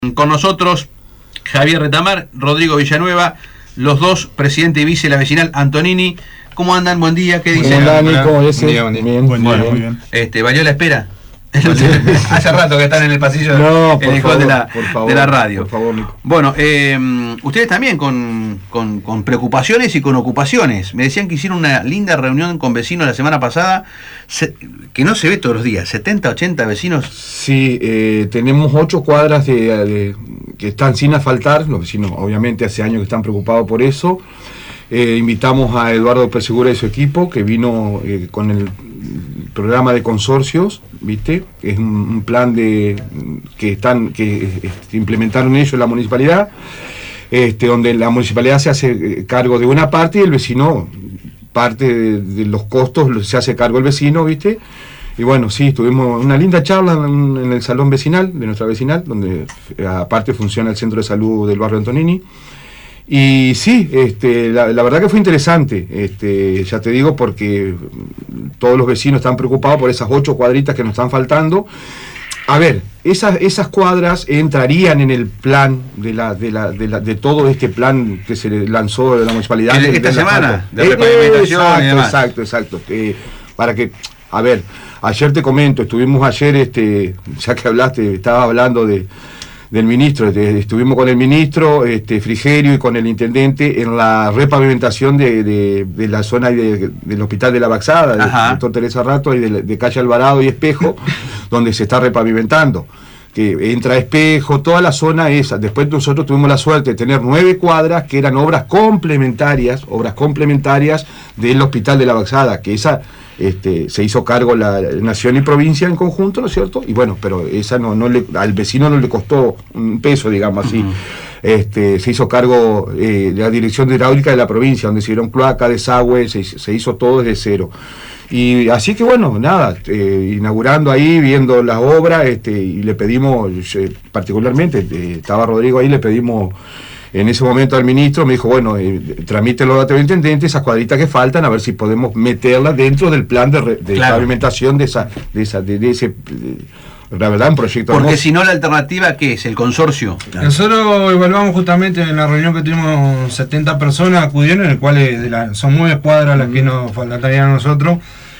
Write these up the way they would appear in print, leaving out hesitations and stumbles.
Con nosotros Javier Retamar, Rodrigo Villanueva, los dos, presidente y vice de la vecinal Antonini. ¿Cómo andan? Buen día, ¿qué dicen? Hola, Nico, ese. Buen día. Bien, Buen día, bueno, muy bien. ¿Valió la espera? Hace rato que están en el pasillo No, en el hall de la radio. Por favor, Nico. Bueno, ustedes también con preocupaciones y con ocupaciones. Me decían que hicieron una linda reunión con vecinos la semana pasada, que no se ve todos los días, 70, 80 vecinos. Sí, tenemos 8 cuadras que están sin asfaltar. Los vecinos obviamente hace años que están preocupados por eso. Invitamos a Eduardo Persegura y su equipo, que vino con el programa de consorcios, ¿viste? Es un plan que implementaron ellos en la municipalidad, donde la municipalidad se hace cargo de una parte y el vecino, parte de los costos se hace cargo el vecino, ¿viste? Y bueno, sí, tuvimos una linda charla en el salón vecinal, de nuestra vecinal, donde aparte funciona el centro de salud del barrio Antonini. Y sí, la verdad que fue interesante, ya te digo, porque todos los vecinos están preocupados por esas 8 cuadritas que nos están faltando. A ver, esas cuadras entrarían en el plan de todo este plan que se lanzó de la municipalidad. Esta semana, de repavimentación y demás. Exacto. Para que, a ver, ayer te comento, estuvimos ayer, ya que hablaste, estaba hablando del ministro, estuvimos con el ministro Frigerio y con el intendente en la repavimentación de la zona del hospital de la Baxada, del doctor Teresa Rato, y de calle Alvarado y Espejo, donde se está repavimentando, que entra Espejo, toda la zona esa. Después nosotros tuvimos la suerte de tener 9 cuadras que eran obras complementarias del hospital de la Baxada, que esa se hizo cargo la nación y provincia en conjunto, ¿no es cierto? Y bueno, pero esa al vecino no le costó un peso, digamos así. Se hizo cargo de la dirección de hidráulica de la provincia, donde se dieron cloaca, desagüe, se hizo todo desde cero. Y así que bueno, nada, inaugurando ahí, viendo las obras, y le pedimos, particularmente, estaba Rodrigo ahí, le pedimos en ese momento al ministro, me dijo, bueno, tramítelo al intendente, esas cuadritas que faltan, a ver si podemos meterlas dentro del plan de pavimentación de ese, la verdad, un proyecto porque hermoso. Si no, la alternativa, ¿qué es? ¿El consorcio? Nosotros evaluamos justamente en la reunión que tuvimos 70 personas acudieron, en el cual son 9 cuadras las que nos faltarían a nosotros,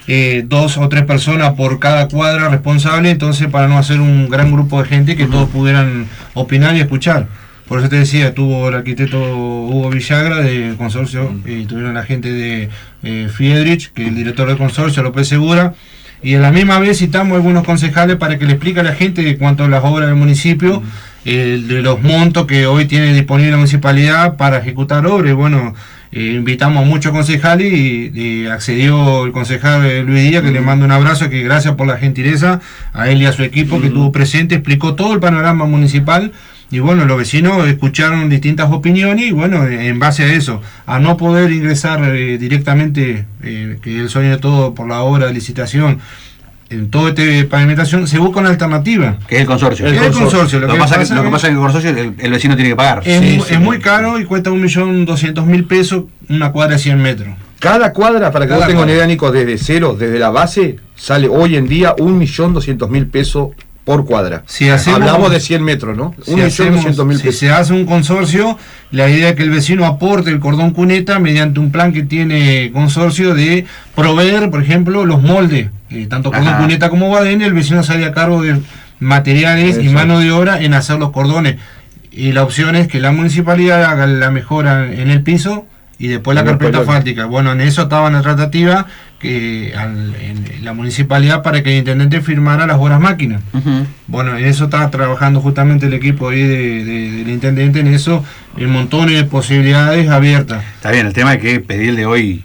2 o 3 personas por cada cuadra responsable, entonces para no hacer un gran grupo de gente que todos pudieran opinar y escuchar. Por eso te decía, tuvo el arquitecto Hugo Villagra del consorcio, y tuvieron la gente de Friedrich, que es el director del consorcio, López Segura, y a la misma vez citamos algunos concejales para que le explique a la gente de cuánto a las obras del municipio, de los montos que hoy tiene disponible la municipalidad para ejecutar obras. Bueno, invitamos a muchos concejales y accedió el concejal Luis Díaz, que le mando un abrazo, que gracias por la gentileza a él y a su equipo que estuvo presente, explicó todo el panorama municipal. Y bueno, los vecinos escucharon distintas opiniones y bueno, en base a eso, a no poder ingresar directamente, que el sueño de todo por la obra de licitación, en todo pavimentación, se busca una alternativa. Que es el consorcio. El consorcio. Lo que pasa es que en el consorcio el vecino tiene que pagar. Es muy caro y cuesta 1.200.000 pesos una cuadra de 100 metros. Cada cuadra, para que vos tengas una idea, Nico, desde cero, desde la base, sale hoy en día 1.200.000 pesos por cuadra. Hablamos de 100 metros, ¿no? 1.200.000 pesos. Si se hace un consorcio, la idea es que el vecino aporte el cordón cuneta mediante un plan que tiene consorcio de proveer, por ejemplo, los moldes, tanto cordón cuneta como badén, el vecino sale a cargo de materiales y mano de obra en hacer los cordones. Y la opción es que la municipalidad haga la mejora en el piso y después la carpeta asfáltica. Bueno, en eso estaba en la tratativa en la municipalidad para que el intendente firmara las obras máquinas. Bueno, en eso estaba trabajando justamente el equipo ahí del intendente, en eso, en montones de posibilidades abiertas. Está bien, el tema es que pedirle hoy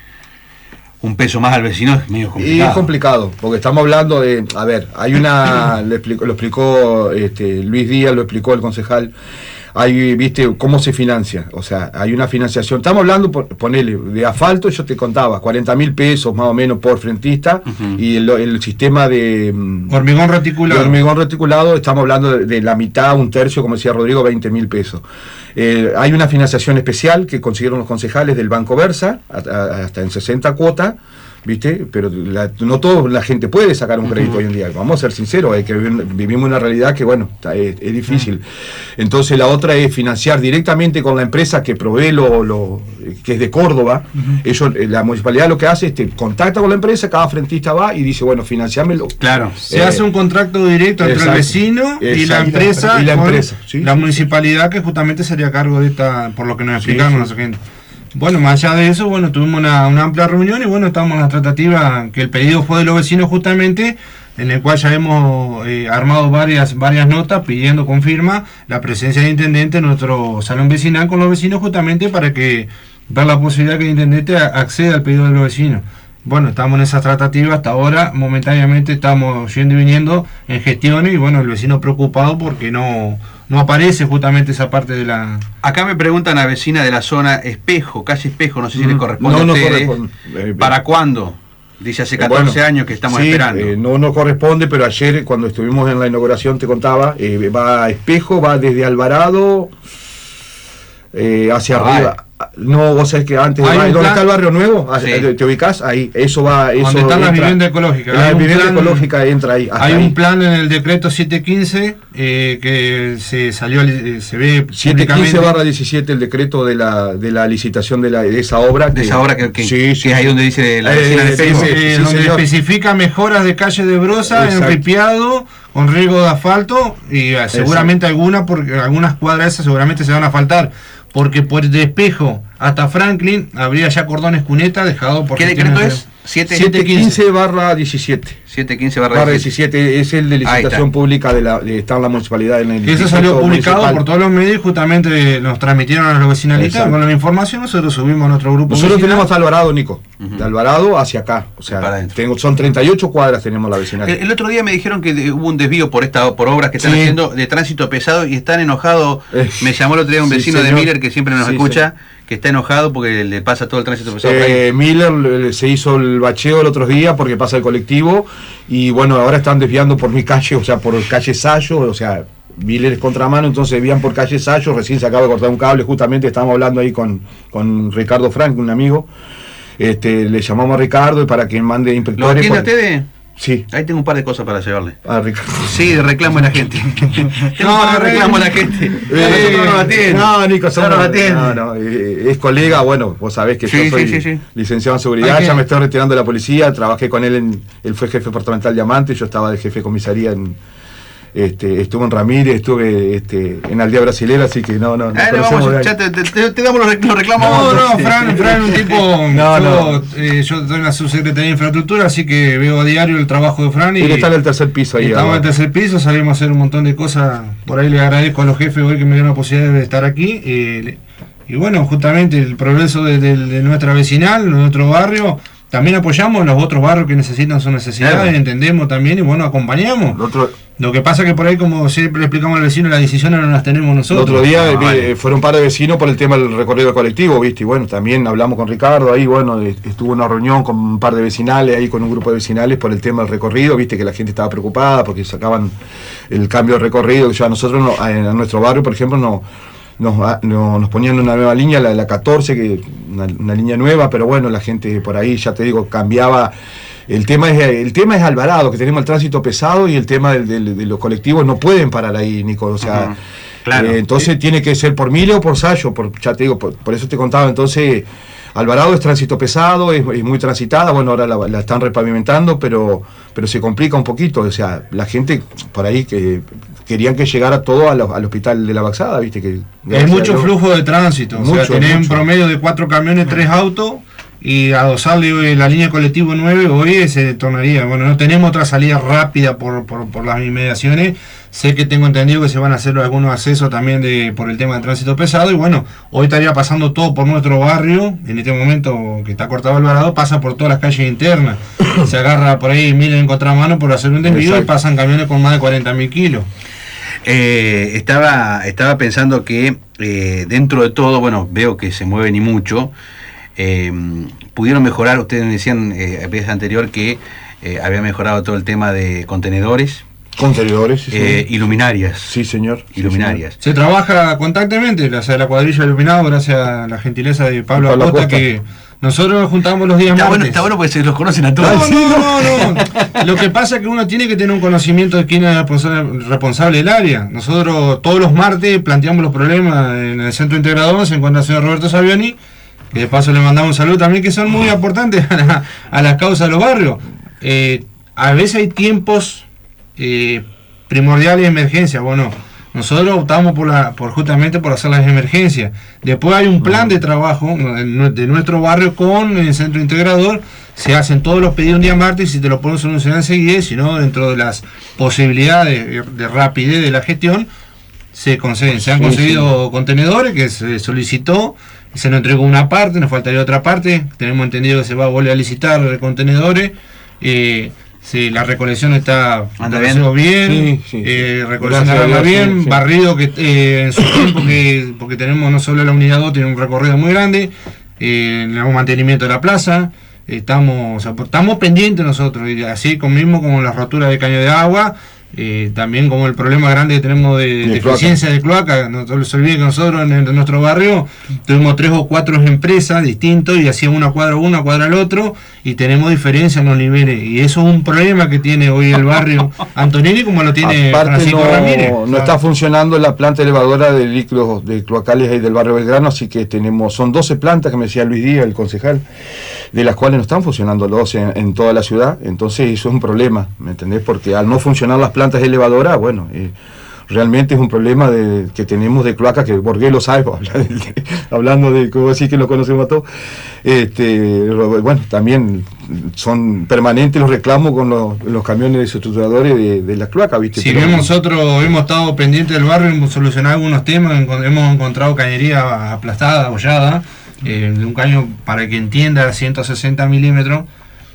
un peso más al vecino es medio complicado. Y es complicado, porque estamos hablando de, a ver, hay una, lo explicó Luis Díaz, lo explicó el concejal. Hay, viste, cómo se financia, o sea, hay una financiación, estamos hablando, ponele, de asfalto, yo te contaba, 40.000 pesos más o menos por frentista, y el sistema de hormigón reticulado, estamos hablando de la mitad, un tercio, como decía Rodrigo, 20.000 pesos. Hay una financiación especial que consiguieron los concejales del Banco Versa, hasta en 60 cuotas, ¿viste? Pero no toda la gente puede sacar un crédito hoy en día. Vamos a ser sinceros, hay que vivimos una realidad que, bueno, es difícil. Entonces la otra es financiar directamente con la empresa que provee que es de Córdoba. Ellos, la municipalidad lo que hace es contacta con la empresa, cada frentista va y dice, bueno, financiámelo. Claro. Se hace un contrato directo entre el vecino y la empresa, ¿sí? La municipalidad, que justamente sería a cargo de esta, por lo que nos explicaron los agentes. Bueno, más allá de eso, bueno, tuvimos una amplia reunión y bueno, estamos en la tratativa, que el pedido fue de los vecinos justamente, en el cual ya hemos armado varias notas pidiendo con firma la presencia del intendente en nuestro salón vecinal con los vecinos, justamente para que ver la posibilidad que el intendente acceda al pedido de los vecinos. Bueno, estamos en esa tratativa hasta ahora, momentáneamente estamos yendo y viniendo en gestiones y bueno, el vecino preocupado porque no aparece justamente esa parte de la... Acá me preguntan a vecina de la zona Espejo, calle Espejo, no sé si le corresponde a ustedes. Corresponde. ¿Para cuándo? Dice hace 14 años que estamos esperando. No corresponde, pero ayer cuando estuvimos en la inauguración te contaba, va a Espejo, va desde Alvarado hacia arriba. No, vos sabés que antes ¿dónde está el barrio nuevo? Sí. ¿Te ubicás? Ahí, eso va. Eso donde están las viviendas ecológicas. La vivienda ecológica entra ahí. Hay un plan en el decreto 715 que se salió, se ve 715/17, el decreto de la licitación de esa obra. De esa obra que es ahí donde dice la vecina de Facebook. Donde especifica mejoras de calle de brosa, en ripiado, con riego de asfalto, y seguramente algunas cuadras esas seguramente se van a faltar. Porque por de Espejo hasta Franklin habría ya cordones cuneta dejado por... ¿Qué decreto es? 715/17. 715/17 es el de licitación pública está en la municipalidad. Eso salió publicado municipal por todos los medios, justamente nos transmitieron a los vecinalistas con la información, nosotros subimos a nuestro grupo. Nosotros tenemos hasta Alvarado, Nico, de Alvarado hacia acá, o sea, son 38 cuadras tenemos la vecinalidad. El otro día me dijeron que hubo un desvío por obras que están haciendo de tránsito pesado y están enojados. Me llamó el otro día un vecino de Miller que siempre nos escucha, que está enojado porque le pasa todo el tránsito pesado. Miller se hizo el bacheo el otro día porque pasa el colectivo y bueno, ahora están desviando por mi calle, o sea, por calle Sayo, o sea, Miller es contramano, entonces desvían por calle Sayo. Recién se acaba de cortar un cable, justamente estábamos hablando ahí con Ricardo Frank, un amigo. Le llamamos a Ricardo para que mande inspectores. ¿Lo atiende ustedes? Sí. Ahí tengo un par de cosas para llevarle. Ricardo. Sí, reclamo a la gente. Tengo un par de reclamo a la gente. Nosotros no atiende. No, Nico, es colega, bueno, vos sabés que yo soy licenciado en seguridad, ya me estoy retirando de la policía, trabajé con él, él fue jefe departamental de Diamante, yo estaba de jefe de comisaría estuve en Ramírez, estuve en Aldea Brasilera, así que no ya te damos los reclamos. Fran es un tipo. Yo estoy en la subsecretaría de infraestructura, así que veo a diario el trabajo de Fran. Y está en el tercer piso ahí. Estamos en el tercer piso, salimos a hacer un montón de cosas. Por ahí le agradezco a los jefes hoy que me dieron la posibilidad de estar aquí. Y bueno, justamente el progreso de nuestra vecinal, de nuestro barrio. También apoyamos los otros barrios que necesitan sus necesidades, entendemos también y bueno, acompañamos. Lo que pasa que por ahí, como siempre le explicamos al vecino, las decisiones no las tenemos nosotros. El otro día fueron un par de vecinos por el tema del recorrido colectivo, ¿viste? Y bueno, también hablamos con Ricardo, ahí bueno, estuvo una reunión con un par de vecinales, ahí con un grupo de vecinales por el tema del recorrido, ¿viste? Que la gente estaba preocupada porque sacaban el cambio de recorrido, ya nosotros en nuestro barrio, por ejemplo, nos ponían una nueva línea, la 14, que una línea nueva, pero bueno, la gente por ahí, ya te digo, cambiaba. El tema es Alvarado, que tenemos el tránsito pesado y el tema de los colectivos no pueden parar ahí, Nico, o sea, entonces tiene que ser por Mille o por Sayo, ya te digo, por eso te contaba, entonces Alvarado es tránsito pesado, es muy transitada, bueno, ahora la están repavimentando, pero se complica un poquito, o sea, la gente por ahí que querían que llegara todo al hospital de la Baxada, viste que es mucho flujo de tránsito, o sea, tenés un promedio de 4 camiones, 3 autos, y adosarle la línea colectivo 9 hoy se tornaría, bueno, no tenemos otra salida rápida por las inmediaciones. Sé que tengo entendido que se van a hacer algunos accesos también por el tema del tránsito pesado y bueno, hoy estaría pasando todo por nuestro barrio, en este momento que está cortado Alvarado, pasa por todas las calles internas, se agarra por ahí Miller en contramano por hacer un desvío y pasan camiones con más de 40.000 kilos. Estaba pensando que dentro de todo, bueno, veo que se mueve ni mucho, pudieron mejorar, ustedes me decían a vez anterior que había mejorado todo el tema de contenedores, sí, iluminarias. Sí, señor. Iluminarias. Sí, señor. Se trabaja constantemente, la cuadrilla iluminada, gracias a la gentileza de Pablo Acosta, que Nosotros nos juntamos los días martes. Está bueno porque se los conocen a todos. No. Lo que pasa es que uno tiene que tener un conocimiento de quién es el responsable del área. Nosotros todos los martes planteamos los problemas en el centro integrador. Se encuentra el señor Roberto Savioni, que de paso le mandamos un saludo también, que son muy aportantes a las causas de los barrios. A veces hay tiempos primordiales de emergencia. Bueno, nosotros optamos justamente por hacer las emergencias. Después hay un plan de trabajo de nuestro barrio con el centro integrador. Se hacen todos los pedidos un día martes y si te lo podemos solucionar enseguida, si no, dentro de las posibilidades de rapidez de la gestión, se conceden. Se han conseguido contenedores que se solicitó, se nos entregó una parte, nos faltaría otra parte. Tenemos entendido que se va a volver a licitar contenedores. Sí, la recolección está bien, recolección anda bien, barrido que en su tiempo porque tenemos no solo la unidad 2, tiene un recorrido muy grande, el mantenimiento de la plaza, estamos pendientes nosotros, y así mismo como las roturas de caño de agua, también como el problema grande que tenemos de deficiencia de cloaca. No se olvide que nosotros en nuestro barrio tuvimos 3 o 4 empresas distintas y hacían una cuadra al otro y tenemos diferencias en los niveles, y eso es un problema que tiene hoy el barrio Antonini como lo tiene Francisco Ramírez. No está funcionando la planta elevadora de líquidos de cloacales ahí del barrio Belgrano, así que son 12 plantas que me decía Luis Díaz, el concejal, de las cuales no están funcionando 12 en toda la ciudad. Entonces eso es un problema, ¿me entendés? Porque al no funcionar las plantas elevadoras, bueno, realmente es un problema que tenemos de cloaca, que Borgué lo sabe, hablando de, como decir que lo conocemos a todos. Bueno, también son permanentes los reclamos con los camiones desestructuradores de las cloacas, ¿viste? Si bien nosotros hemos estado pendientes del barrio, hemos solucionado algunos temas, hemos encontrado cañería aplastada, abollada, de un caño, para que entienda, 160 milímetros,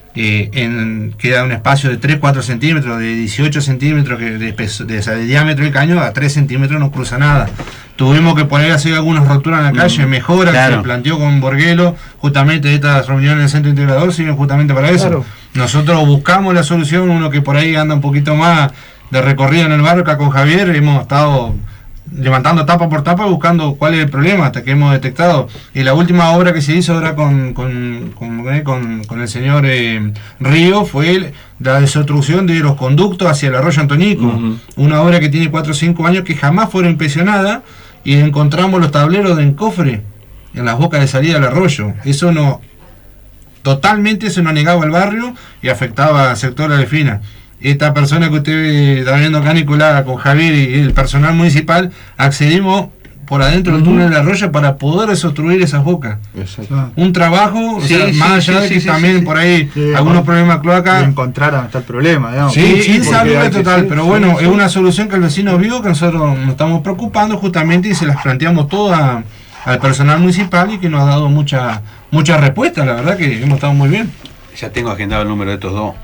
queda un espacio de 3-4 centímetros, de 18 centímetros de diámetro del caño, a 3 centímetros no cruza nada. Tuvimos que poner así algunas roturas en la calle, mejora que se planteó con Borguelo, justamente estas reuniones en el centro integrador sirven justamente para eso. Claro. Nosotros buscamos la solución, uno que por ahí anda un poquito más de recorrido en el barrio, acá con Javier, hemos estado levantando tapa por tapa buscando cuál es el problema hasta que hemos detectado. Y la última obra que se hizo ahora con el señor Río fue la desobstrucción de los conductos hacia el arroyo Antonico, una obra que tiene 4 o 5 años que jamás fueron inspeccionadas, y encontramos los tableros de encofre en las bocas de salida del arroyo. Eso totalmente se nos negaba al barrio y afectaba al sector de la Delfina. Esta persona que usted está viendo acá, Nicolás, con Javier y el personal municipal, accedimos por adentro del túnel del arroyo para poder desobstruir esas bocas. Exacto. Un trabajo, más allá de que también por ahí algunos problemas cloaca. Encontraron hasta el problema, digamos. Insalubre total, pero bueno, es una solución que el vecino vio, que nosotros nos estamos preocupando justamente y se las planteamos todas al personal municipal y que nos ha dado mucha respuesta. La verdad que hemos estado muy bien. Ya tengo agendado el número de estos dos.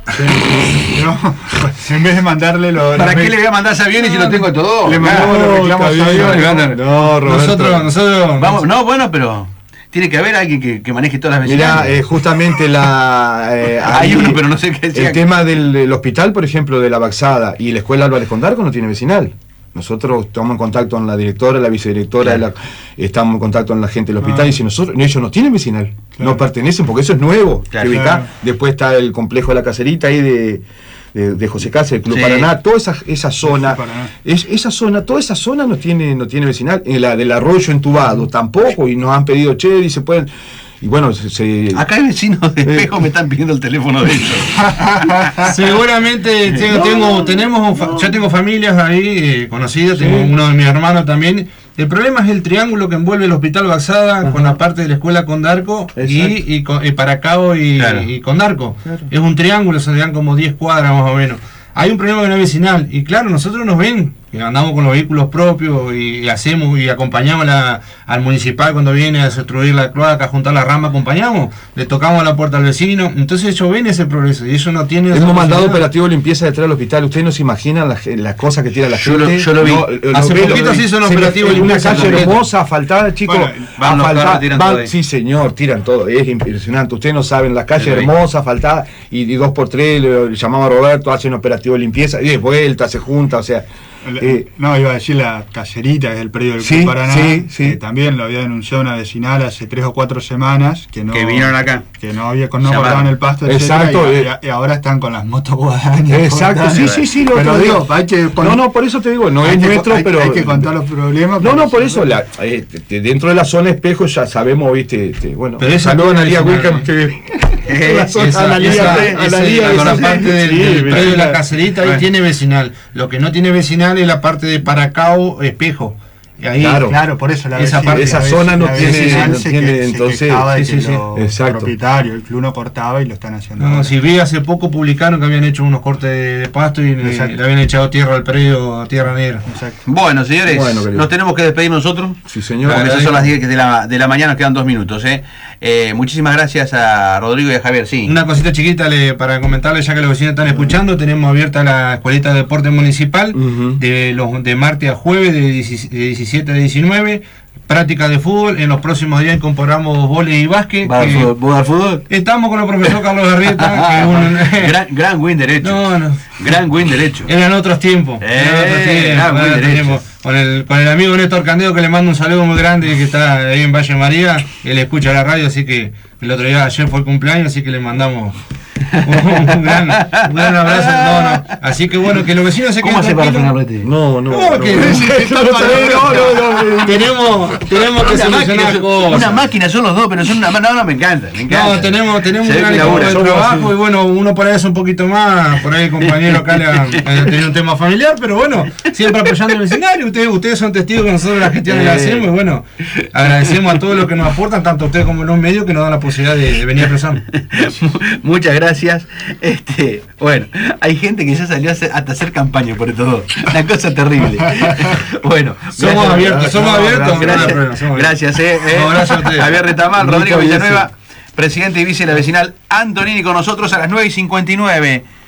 Pues, en vez de mandarle ¿Para qué le voy a mandar a Savioni si lo tengo a estos dos? Le mandamos los reclamos a Savioni. No, Roberto. Nosotros vamos, no, bueno, pero tiene que haber alguien que maneje todas las vecinales. Mirá, justamente hay uno, pero no sé qué decía. El tema del hospital, por ejemplo, de la Baxada y la escuela Álvarez Condarco no tiene vecinal. Nosotros estamos en contacto con la directora, la vicedirectora, estamos en contacto con la gente del hospital, y si ellos no tienen vecinal, no pertenecen, porque eso es nuevo. Después está el complejo de la Caserita ahí de José Cáceres, el Club Paraná, toda esa zona, toda esa zona no tiene vecinal. La del arroyo entubado tampoco, y nos han pedido y se pueden. Y bueno, acá hay vecinos de Espejo me están pidiendo el teléfono de ellos. Seguramente yo tengo familias ahí conocidas, tengo uno de mis hermanos también. El problema es el triángulo que envuelve el Hospital Baxada con la parte de la escuela Condarco y Paracao y Condarco. Es un triángulo, se dan como 10 cuadras más o menos. Hay un problema con la vecinal, y claro, nosotros nos ven, que andamos con los vehículos propios y hacemos y acompañamos al municipal cuando viene a destruir la cloaca, a juntar la rama, acompañamos, le tocamos a la puerta al vecino, entonces ellos ven ese progreso y ellos no tienen. Hemos mandado operativo de limpieza detrás del hospital, ustedes no se imaginan las cosas que tira la gente. Yo lo vi. Hace poquito se hizo un operativo de limpieza. Una calle hermosa, asfaltada, chicos. Sí, señor, tiran todo, es impresionante. Ustedes no saben, las calles hermosas, asfaltadas, y 2x3 le llamamos a Roberto, hacen operativo de limpieza, y de vuelta, se junta, o sea. No, iba a decir la Caserita, que es el predio del Sí, Club Paraná, sí. que también lo había denunciado una vecinal hace 3 o 4 semanas, que vinieron acá. que no cortaban Llamaron. el pasto, Exacto, etcétera, y ahora están con las motos guadañas. Exacto, sí, lo pero otro digo, día. hay que No, por eso te digo, no es nuestro, pero... hay que contar los problemas. No, por eso, dentro de la zona espejo ya sabemos, viste, bueno, Pero esa saludos a Analia vecinal, Wickham, que la Esa- zona Analia, con la parte del predio de la casa. Caserita, ahí tiene vecinal. Lo que no tiene vecinal es la parte de Paracao, Espejo. Y ahí, Claro. Por eso Esa parte, esa zona no tiene, entonces, sí, el exacto. propietario, el club no cortaba y lo están haciendo. No, ahora. si vi hace poco publicaron que habían hecho unos cortes de pasto y le Exacto. habían echado tierra al predio, a tierra negra. Exacto. Bueno, señores, Bueno, querido. nos tenemos que despedir nosotros. Sí, señor. Porque esas son las 10 de la mañana, nos quedan 2 minutos. Muchísimas gracias a Rodrigo y a Javier. Sí. Una cosita chiquita para comentarles, ya que los vecinos están escuchando, tenemos abierta la escuelita de deporte municipal Ujú. de martes a jueves de 17 a 19, práctica de fútbol. En los próximos días incorporamos vóley y básquet. ¿Va al fútbol? ¿Vos al fútbol? Estamos con el profesor Carlos Garrieta, que es un... gran win derecho. No. Gran win derecho. Eran otros tiempos. Muy derecho. Tenemos con el amigo Néstor Candedo, que le mando un saludo muy grande, que está ahí en Valle María. Él escucha la radio, así que el otro día, ayer fue el cumpleaños, así que le mandamos un gran abrazo. No. Así que bueno, que los vecinos se queden ¿Cómo hace para tranquilos. frenar Rete? No. Tenemos que solucionar cosas. Una máquina son los dos, pero son una no, me encanta. No, tenemos Se un ve gran que equipo labura. de trabajo y bueno, uno por ahí es un poquito más, por ahí el compañero acá le ha tenido un tema familiar, pero bueno, siempre apoyando el vecindario. Ustedes son testigos que nosotros la gestión la hacemos y bueno, agradecemos a todos los que nos aportan, tanto a ustedes como los medios, que nos dan la posibilidad de venir a expresar. Muchas gracias. Bueno, hay gente que ya salió hasta hacer campaña por estos dos. Una cosa terrible. Bueno, Somos abiertos. Gracias, No, gracias a ustedes. Javier Retamal, Muchas Rodrigo gracias. Villanueva, presidente y vice de la vecinal, Antonini con nosotros a las 9:59.